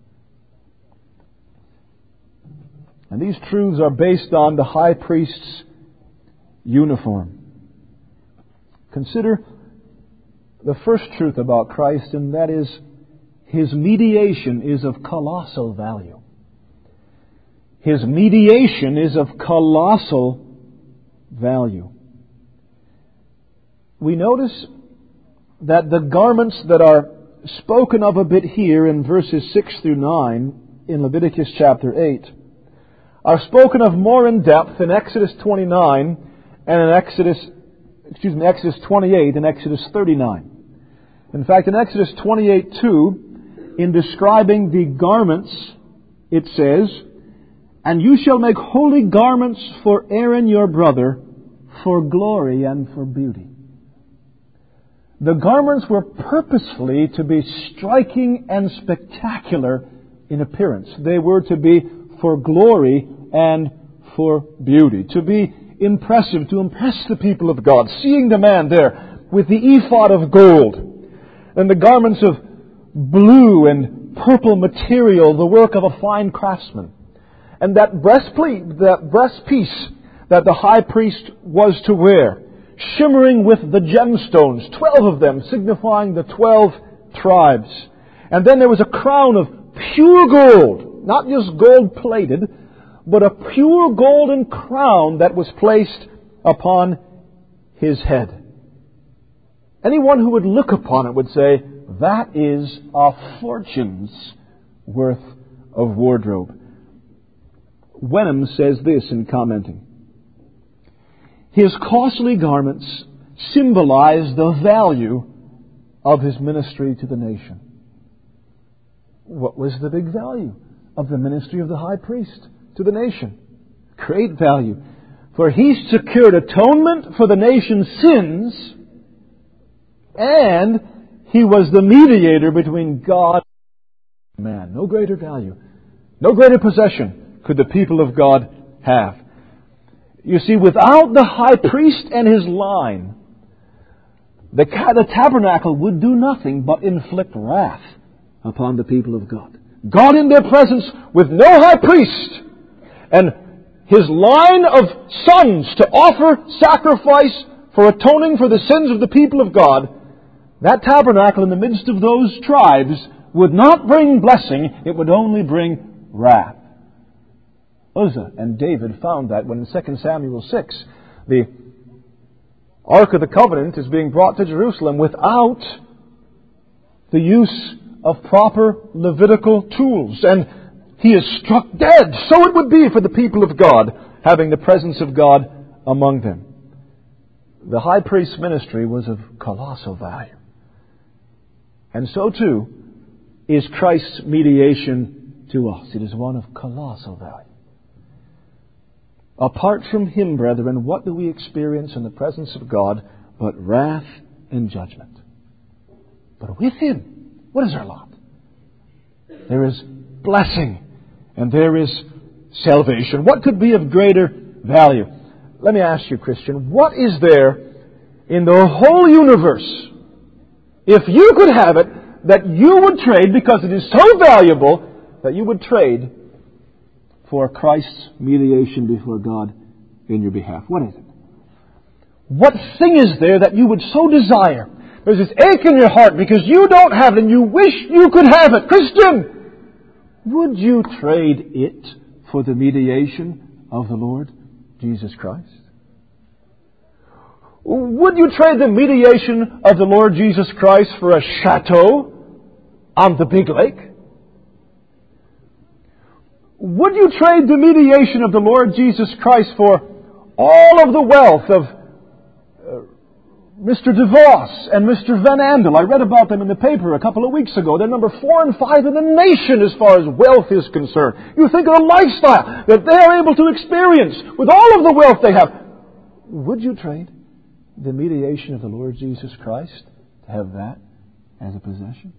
And these truths are based on the high priest's uniform. Consider the first truth about Christ, and that is His mediation is of colossal value. His mediation is of colossal value. We notice that the garments that are spoken of a bit here in verses 6 through 9 in Leviticus chapter 8 are spoken of more in depth in Exodus 29 and in Exodus 28 and Exodus 39. In fact, in Exodus 28:2, in describing the garments, it says, "And you shall make holy garments for Aaron your brother, for glory and for beauty." The garments were purposefully to be striking and spectacular in appearance. They were to be for glory and for beauty, to be impressive, to impress the people of God. Seeing the man there with the ephod of gold and the garments of blue and purple material, the work of a fine craftsman, and that breastpiece that the high priest was to wear, shimmering with the gemstones, 12 of them, signifying the 12 tribes. And then there was a crown of pure gold, not just gold-plated, but a pure golden crown that was placed upon His head. Anyone who would look upon it would say, that is a fortune's worth of wardrobe. Wenham says this in commenting: His costly garments symbolize the value of His ministry to the nation. What was the big value of the ministry of the high priest to the nation? Great value. For He secured atonement for the nation's sins And He was the mediator between God and man. No greater value, no greater possession could the people of God have. You see, without the high priest and his line, the tabernacle would do nothing but inflict wrath upon the people of God. God in their presence with no high priest and His line of sons to offer sacrifice for atoning for the sins of the people of God, that tabernacle in the midst of those tribes would not bring blessing, it would only bring wrath. Uzzah and David found that when in 2 Samuel 6, the Ark of the Covenant is being brought to Jerusalem without the use of proper Levitical tools. And he is struck dead. So it would be for the people of God, having the presence of God among them. The high priest's ministry was of colossal value. And so too is Christ's mediation to us. It is one of colossal value. Apart from Him, brethren, what do we experience in the presence of God but wrath and judgment? But with Him, what is our lot? There is blessing and there is salvation. What could be of greater value? Let me ask you, Christian, what is there in the whole universe, if you could have it, that you would trade because it is so valuable that you would trade for Christ's mediation before God in your behalf? What is it? What thing is there that you would so desire? There's this ache in your heart because you don't have it and you wish you could have it. Christian, would you trade it for the mediation of the Lord Jesus Christ? Would you trade the mediation of the Lord Jesus Christ for a chateau on the big lake? Would you trade the mediation of the Lord Jesus Christ for all of the wealth of Mr. DeVos and Mr. Van Andel? I read about them in the paper a couple of weeks ago. They're number 4 and 5 in the nation as far as wealth is concerned. You think of the lifestyle that they are able to experience with all of the wealth they have. Would you trade the mediation of the Lord Jesus Christ to have that as a possession?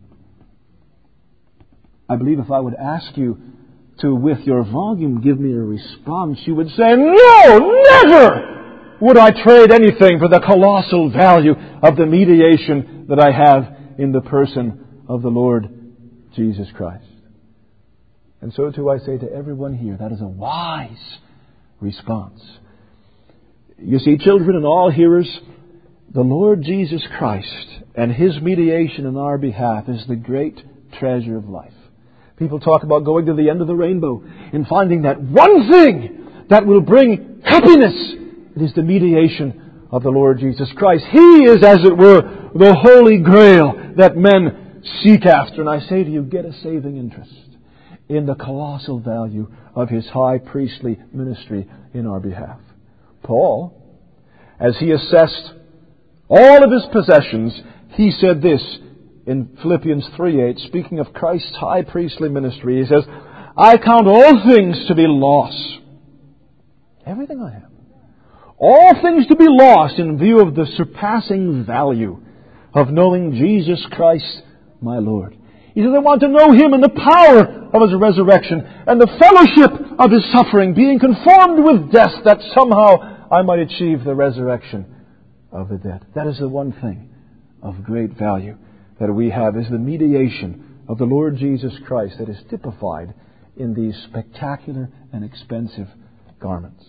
I believe if I would ask you to, with your volume, give me a response, you would say, no, never would I trade anything for the colossal value of the mediation that I have in the person of the Lord Jesus Christ. And so too I say to everyone here, that is a wise response. You see, children and all hearers, the Lord Jesus Christ and His mediation in our behalf is the great treasure of life. People talk about going to the end of the rainbow and finding that one thing that will bring happiness. It is the mediation of the Lord Jesus Christ. He is, as it were, the Holy Grail that men seek after. And I say to you, get a saving interest in the colossal value of His high priestly ministry in our behalf. Paul, as he assessed all of his possessions, he said this in Philippians 3:8, speaking of Christ's high priestly ministry. He says, I count all things to be loss. Everything I have. All things to be lost in view of the surpassing value of knowing Jesus Christ, my Lord. He says, I want to know Him and the power of His resurrection and the fellowship of His suffering, being conformed with death, that somehow I might achieve the resurrection of the dead. That is the one thing of great value that we have, is the mediation of the Lord Jesus Christ that is typified in these spectacular and expensive garments.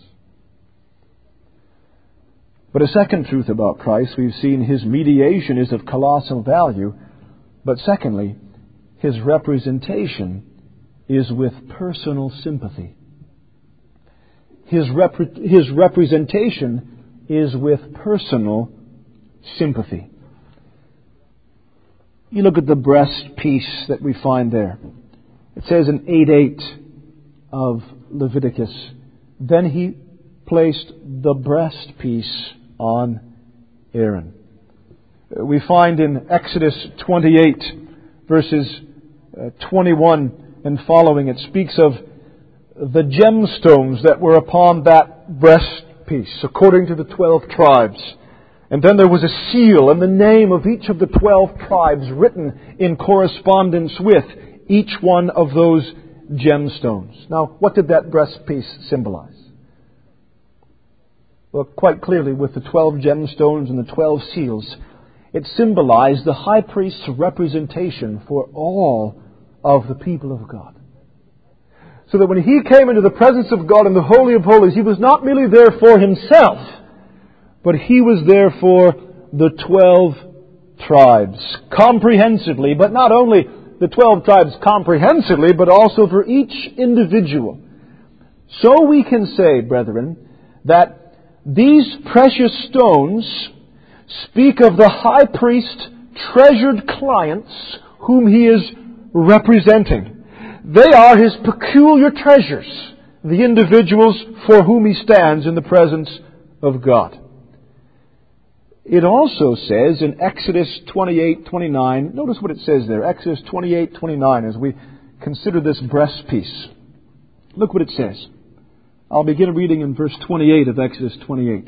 But a second truth about Christ, we've seen His mediation is of colossal value, but secondly, His representation is with personal sympathy. His representation is with personal sympathy. You look at the breast piece that we find there. It says in 8:8 of Leviticus, then he placed the breast piece on Aaron. We find in Exodus 28, verses 21 and following, it speaks of the gemstones that were upon that breast piece, according to the 12 tribes. And then there was a seal and the name of each of the 12 tribes written in correspondence with each one of those gemstones. Now, what did that breastpiece symbolize? Well, quite clearly, with the 12 gemstones and the 12 seals, it symbolized the high priest's representation for all of the people of God. So that when he came into the presence of God in the Holy of Holies, he was not merely there for himself, but he was there for the 12 tribes comprehensively, but not only the 12 tribes comprehensively, but also for each individual. So we can say, brethren, that these precious stones speak of the high priest's treasured clients whom he is representing. They are his peculiar treasures, the individuals for whom he stands in the presence of God. It also says in Exodus 28:29, notice what it says there, Exodus 28:29, as we consider this breastpiece. Look what it says. I'll begin reading in verse 28 of Exodus 28.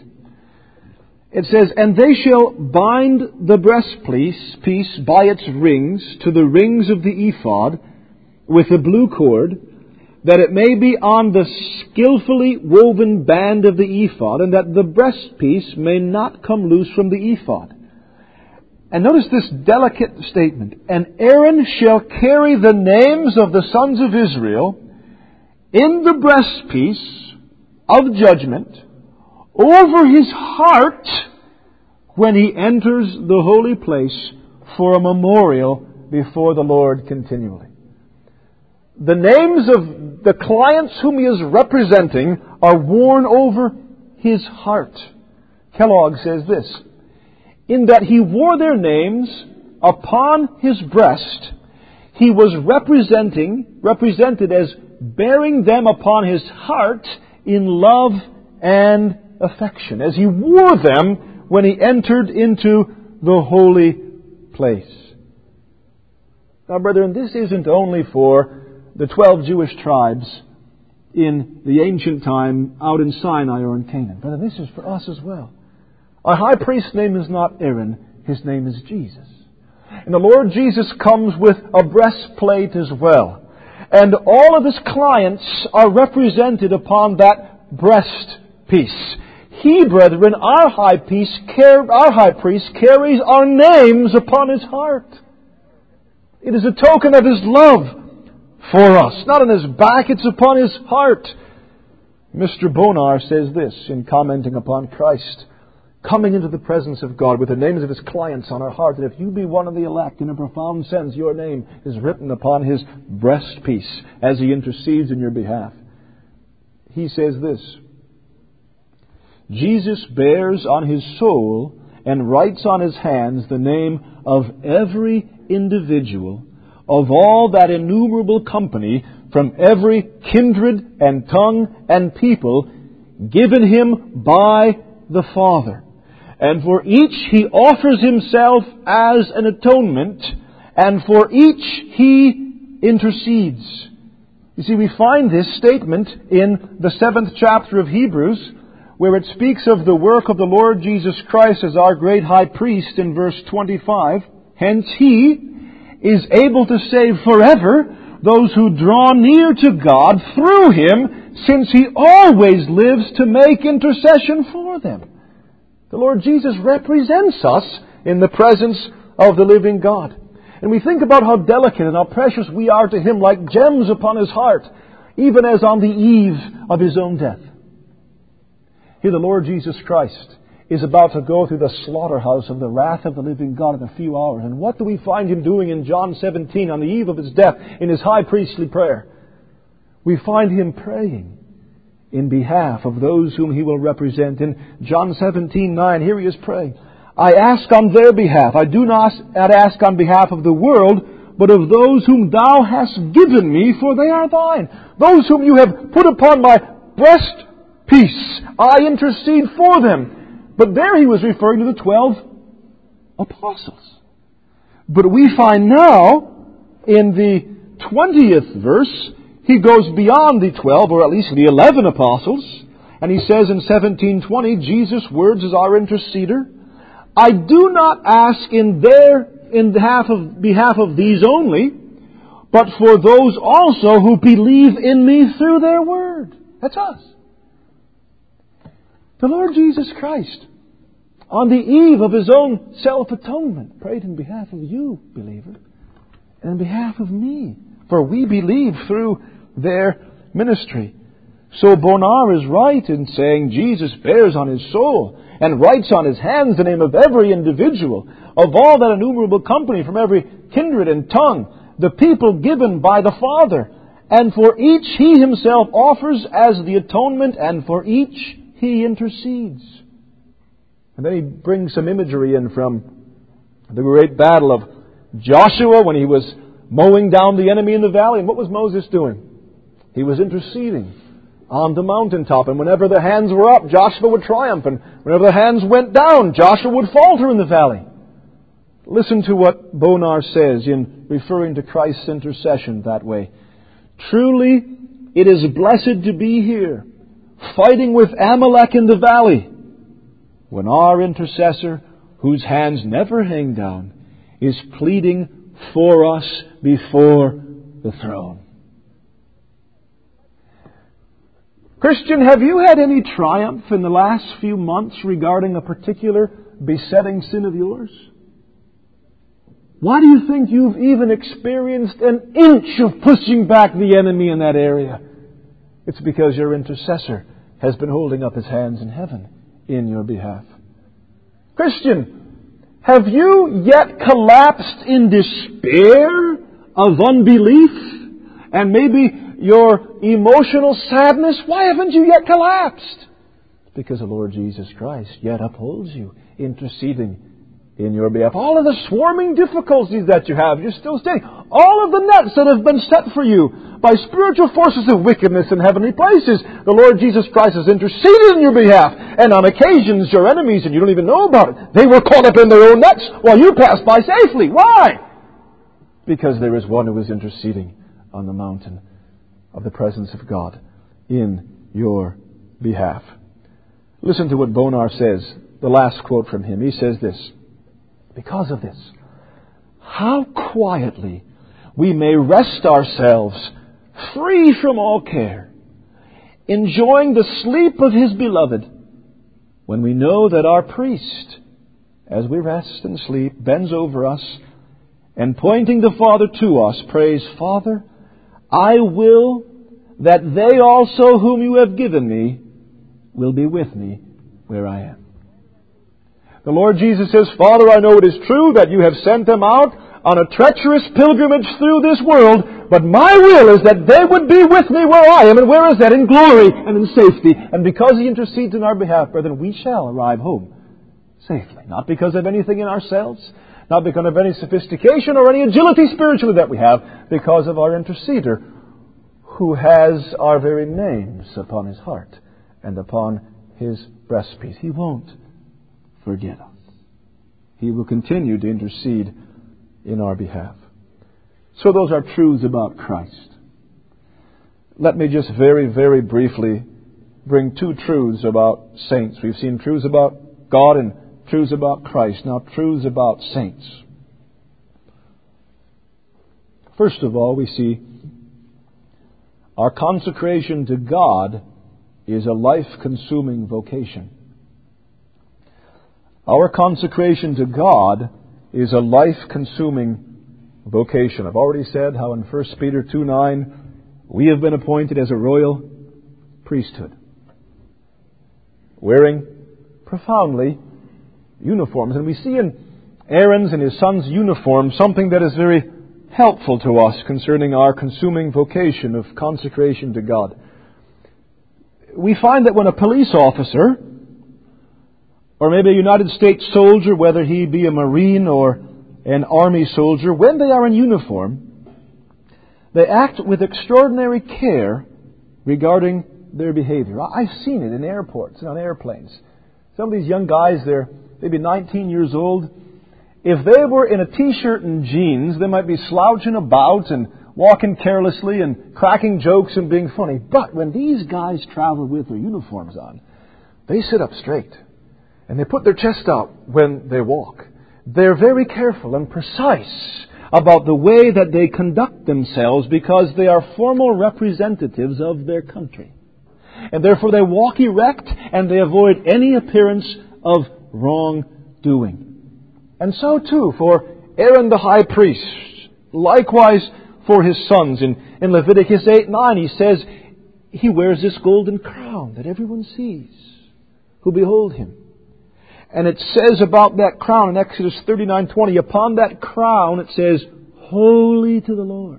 It says, "And they shall bind the breastpiece by its rings to the rings of the ephod with a blue cord, that it may be on the skillfully woven band of the ephod, and that the breastpiece may not come loose from the ephod." And notice this delicate statement. "And Aaron shall carry the names of the sons of Israel in the breastpiece of judgment over his heart when he enters the holy place for a memorial before the Lord continually." The names of the clients whom he is representing are worn over his heart. Kellogg says this, "In that he wore their names upon his breast, he was represented as bearing them upon his heart in love and affection, as he wore them when he entered into the holy place." Now, brethren, this isn't only for the 12 Jewish tribes in the ancient time out in Sinai or in Canaan. Brethren, this is for us as well. Our high priest's name is not Aaron, his name is Jesus. And the Lord Jesus comes with a breastplate as well. And all of his clients are represented upon that breastpiece. He, brethren, our high priest carries our names upon his heart. It is a token of his love for us. Not on his back, it's upon his heart. Mr. Bonar says this in commenting upon Christ coming into the presence of God with the names of his clients on our heart, that if you be one of the elect, in a profound sense, your name is written upon his breastpiece as he intercedes in your behalf. He says this, "Jesus bears on his soul and writes on his hands the name of every individual, of all that innumerable company, from every kindred and tongue and people, given him by the Father. And for each he offers himself as an atonement, and for each he intercedes." You see, we find this statement in the 7th chapter of Hebrews, where it speaks of the work of the Lord Jesus Christ as our great high priest in verse 25. "Hence he is able to save forever those who draw near to God through him, since he always lives to make intercession for them." The Lord Jesus represents us in the presence of the living God. And we think about how delicate and how precious we are to him, like gems upon his heart, even as on the eve of his own death. Here the Lord Jesus Christ is about to go through the slaughterhouse of the wrath of the living God in a few hours. And what do we find him doing in John 17 on the eve of his death in his high priestly prayer? We find him praying in behalf of those whom he will represent. In John 17:9, here he is praying, "I ask on their behalf. I do not ask on behalf of the world, but of those whom thou hast given me, for they are thine." Those whom you have put upon my breastpiece, I intercede for them. But there he was referring to the 12 apostles. But we find now, in the 20th verse, he goes beyond the 12, or at least the 11 apostles, and he says in 17:20, "Jesus' words as our interceder, I do not ask in behalf of these only, but for those also who believe in me through their word. That's us. The Lord Jesus Christ, on the eve of His own self-atonement, prayed in behalf of you, believer, and in behalf of me. For we believe through their ministry. So Bonar is right in saying Jesus bears on His soul and writes on His hands the name of every individual, of all that innumerable company from every kindred and tongue, the people given by the Father. And for each He Himself offers as the atonement, and for each He intercedes. And then he brings some imagery in from the great battle of Joshua when he was mowing down the enemy in the valley. And what was Moses doing? He was interceding on the mountaintop. And whenever the hands were up, Joshua would triumph. And whenever the hands went down, Joshua would falter in the valley. Listen to what Bonar says in referring to Christ's intercession that way. Truly, it is blessed to be here, fighting with Amalek in the valley, when our intercessor, whose hands never hang down, is pleading for us before the throne. Christian, have you had any triumph in the last few months regarding a particular besetting sin of yours? Why do you think you've even experienced an inch of pushing back the enemy in that area? It's because your intercessor has been holding up his hands in heaven in your behalf. Christian, have you yet collapsed in despair of unbelief and maybe your emotional sadness? Why haven't you yet collapsed? Because the Lord Jesus Christ yet upholds you, interceding in your behalf. All of the swarming difficulties that you have, you're still standing. All of the nets that have been set for you by spiritual forces of wickedness in heavenly places, the Lord Jesus Christ has interceded in your behalf. And on occasions, your enemies, and you don't even know about it, they were caught up in their own nets while you passed by safely. Why? Because there is one who is interceding on the mountain of the presence of God in your behalf. Listen to what Bonar says, the last quote from him. He says this: because of this, how quietly we may rest ourselves free from all care, enjoying the sleep of His beloved, when we know that our priest, as we rest and sleep, bends over us, and pointing the Father to us, prays, Father, I will that they also whom you have given me will be with me where I am. The Lord Jesus says, Father, I know it is true that you have sent them out on a treacherous pilgrimage through this world, but my will is that they would be with me where I am. And where is that? In glory and in safety. And because He intercedes in our behalf, brethren, we shall arrive home safely. Not because of anything in ourselves, not because of any sophistication or any agility spiritually that we have, because of our interceder who has our very names upon His heart and upon His breastpiece. He won't forget us. He will continue to intercede in our behalf. So those are truths about Christ. Let me just very, very briefly bring two truths about saints. We've seen truths about God and truths about Christ. Now, truths about saints. First of all, we see our consecration to God is a life-consuming vocation. Our consecration to God is a life-consuming vocation. I've already said how in 1 Peter 2:9 we have been appointed as a royal priesthood, wearing profoundly uniforms. And we see in Aaron's and his son's uniform something that is very helpful to us concerning our consuming vocation of consecration to God. We find that when a police officer, or maybe a United States soldier, whether he be a Marine or an Army soldier, when they are in uniform, they act with extraordinary care regarding their behavior. I've seen it in airports and on airplanes. Some of these young guys, they're maybe 19 years old. If they were in a T-shirt and jeans, they might be slouching about and walking carelessly and cracking jokes and being funny. But when these guys travel with their uniforms on, they sit up straight. And they put their chest out when they walk. They're very careful and precise about the way that they conduct themselves because they are formal representatives of their country. And therefore they walk erect and they avoid any appearance of wrongdoing. And so too for Aaron the high priest, likewise for his sons. In Leviticus 8:9 he says he wears this golden crown that everyone sees who behold him. And it says about that crown in Exodus 39:20, upon that crown it says, Holy to the Lord.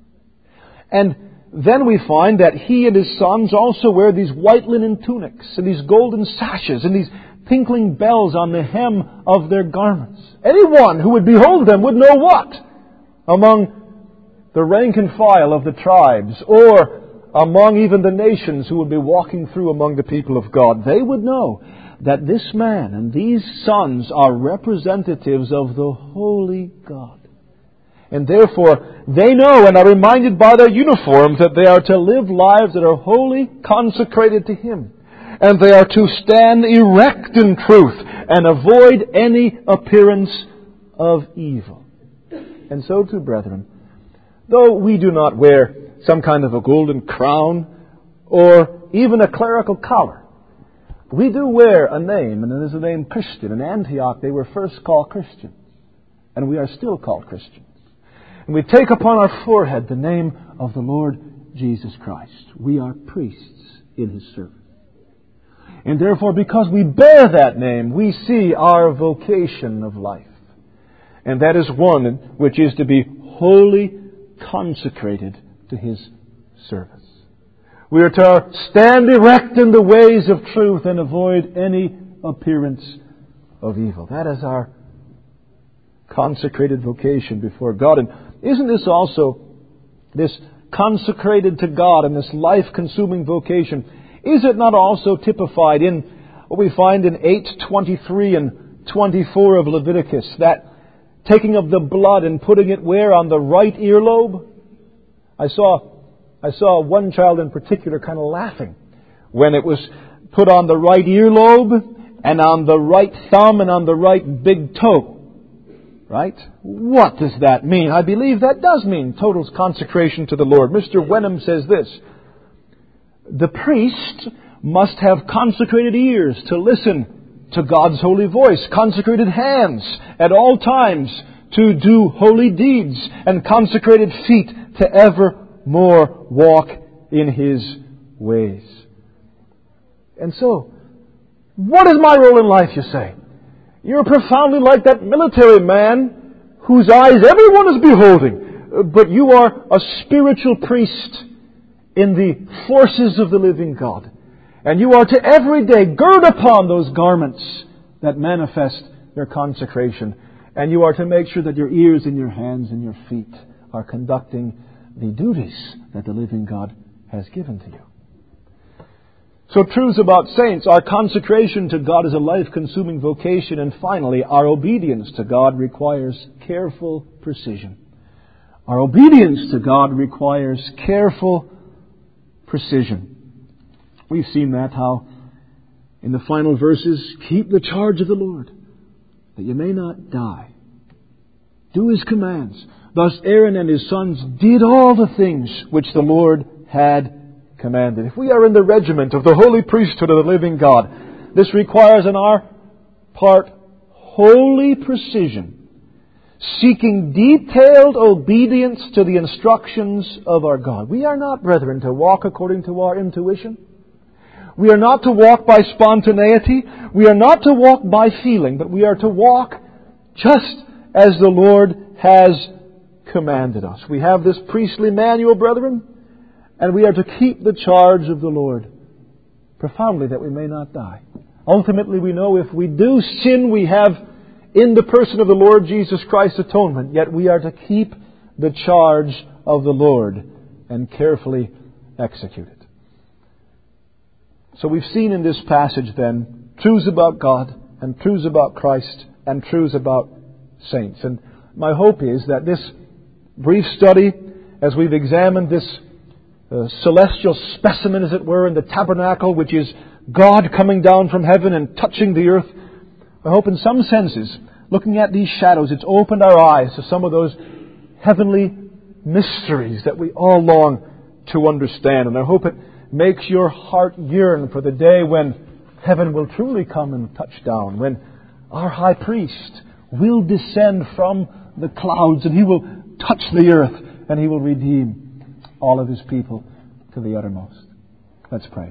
And then we find that he and his sons also wear these white linen tunics and these golden sashes and these tinkling bells on the hem of their garments. Anyone who would behold them would know what? Among the rank and file of the tribes, or among even the nations who would be walking through among the people of God, they would know that this man and these sons are representatives of the holy God. And therefore, they know and are reminded by their uniforms that they are to live lives that are wholly consecrated to Him. And they are to stand erect in truth and avoid any appearance of evil. And so too, brethren, though we do not wear some kind of a golden crown or even a clerical collar, we do wear a name, and it is the name Christian. In Antioch, they were first called Christians, and we are still called Christians. And we take upon our forehead the name of the Lord Jesus Christ. We are priests in His service. And therefore, because we bear that name, we see our vocation of life. And that is one which is to be wholly consecrated to His service. We are to stand erect in the ways of truth and avoid any appearance of evil. That is our consecrated vocation before God. And isn't this also, this consecrated to God and this life-consuming vocation, is it not also typified in what we find in 8:23 and 24 of Leviticus, that taking of the blood and putting it where? On the right earlobe? I saw one child in particular kind of laughing when it was put on the right earlobe and on the right thumb and on the right big toe. Right? What does that mean? I believe that does mean total consecration to the Lord. Mr. Wenham says this: the priest must have consecrated ears to listen to God's holy voice, consecrated hands at all times to do holy deeds, and consecrated feet to evermore walk in His ways. And so, what is my role in life, you say? You're profoundly like that military man whose eyes everyone is beholding, but you are a spiritual priest in the forces of the living God. And you are to every day gird upon those garments that manifest their consecration. And you are to make sure that your ears and your hands and your feet are conducting the duties that the living God has given to you. So truths about saints, our consecration to God is a life-consuming vocation. And finally, our obedience to God requires careful precision. Our obedience to God requires careful precision. We've seen that, how in the final verses, keep the charge of the Lord, that you may not die. Do His commands. Thus Aaron and his sons did all the things which the Lord had commanded. If we are in the regiment of the holy priesthood of the living God, this requires on our part holy precision, seeking detailed obedience to the instructions of our God. We are not, brethren, to walk according to our intuition. We are not to walk by spontaneity. We are not to walk by feeling, but we are to walk just as the Lord has commanded us. We have this priestly manual, brethren, and we are to keep the charge of the Lord profoundly, that we may not die. Ultimately, we know if we do sin, we have in the person of the Lord Jesus Christ atonement. Yet we are to keep the charge of the Lord and carefully execute it. So we've seen in this passage then truths about God and truths about Christ and truths about saints. And my hope is that this brief study, as we've examined this celestial specimen, as it were, in the tabernacle, which is God coming down from heaven and touching the earth I hope in some senses, looking at these shadows, it's opened our eyes to some of those heavenly mysteries that we all long to understand. And I hope it makes your heart yearn for the day when heaven will truly come and touch down, when our high priest will descend from the clouds and he will touch the earth and he will redeem all of his people to the uttermost. Let's pray.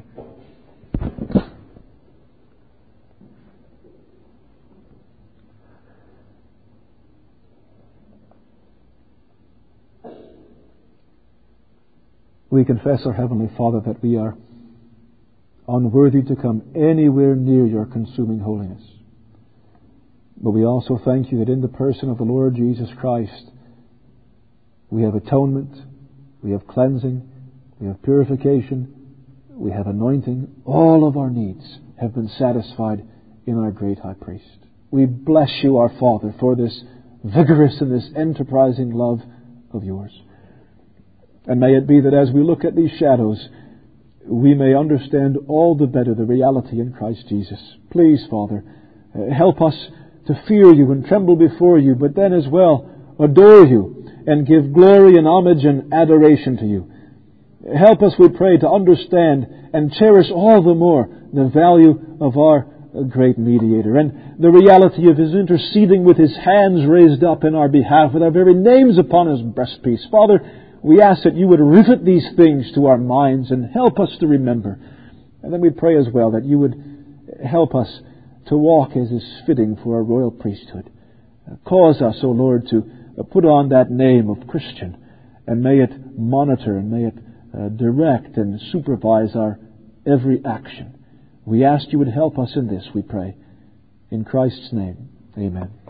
We confess, our Heavenly Father, that we are unworthy to come anywhere near your consuming holiness. But we also thank you that in the person of the Lord Jesus Christ, we have atonement, we have cleansing, we have purification, we have anointing. All of our needs have been satisfied in our great high priest. We bless you, our Father, for this vigorous and this enterprising love of yours. And may it be that as we look at these shadows, we may understand all the better the reality in Christ Jesus. Please, Father, help us to fear you and tremble before you, but then as well adore you and give glory and homage and adoration to you. Help us, we pray, to understand and cherish all the more the value of our great mediator and the reality of his interceding with his hands raised up in our behalf with our very names upon his breastpiece. Father, we ask that you would rivet these things to our minds and help us to remember. And then we pray as well that you would help us to walk as is fitting for a royal priesthood. Cause us, O Lord, to put on that name of Christian, and may it monitor and may it direct and supervise our every action. We ask you would help us in this, we pray. In Christ's name, amen.